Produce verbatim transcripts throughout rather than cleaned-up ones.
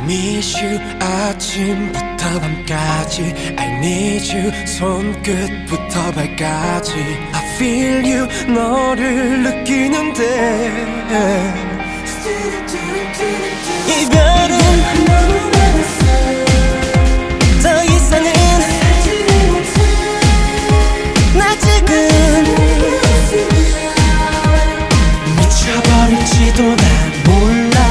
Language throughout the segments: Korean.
miss you 아침부터 밤까지 I need you 손끝부터 발까지 I feel you 너를 느끼는데 이별은 더 이상은 나 지금 미쳐버릴지도 난 몰라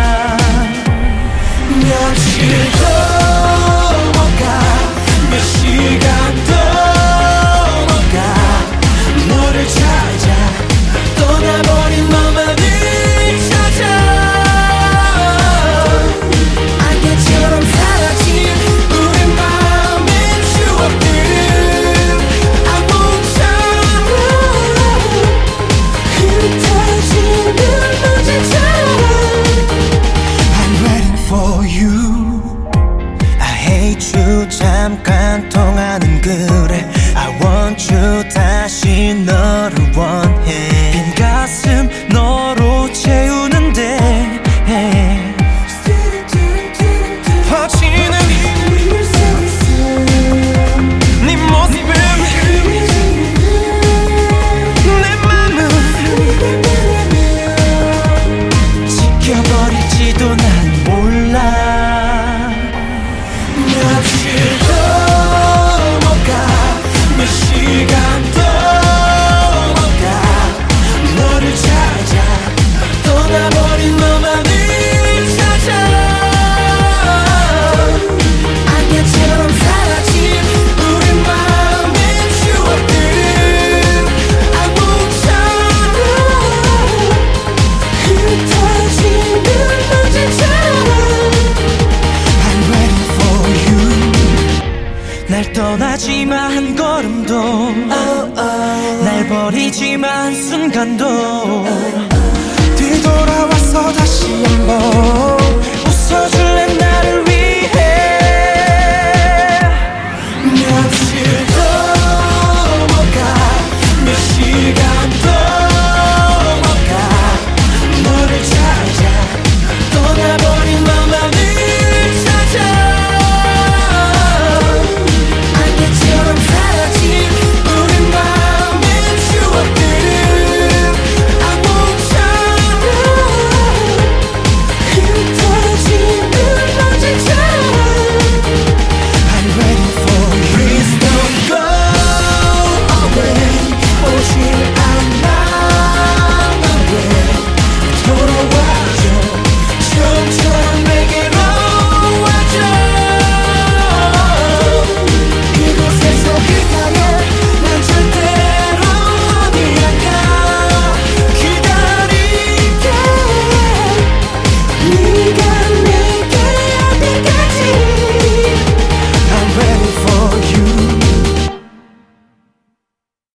며칠도 못 가 몇 시간도 못 가 너를 찾아 떠나버린 너만을 찾아 안개처럼 사라진 우리 마음의 추억들은 안 멈춰도 흩어지는 먼지처럼 I'm waiting for you I hate you 잠깐 통하는 그래 I want you 다시 너를 원해 빈 가슴 너로 채우는데 퍼지는 네 모습은 내 맘은 지켜버릴지도 난 몰라 며칠도 못 가 몇 시간도 못 가 너를 찾아 떠나버린 너만을 찾아 안개처럼 사라진 우리 마음의 추억들은 안 멈춰도 흩어지는 먼지처럼 I'm waiting for you 날 떠나지마 한 걸음도 oh, oh. 날 버리지마 한 순간도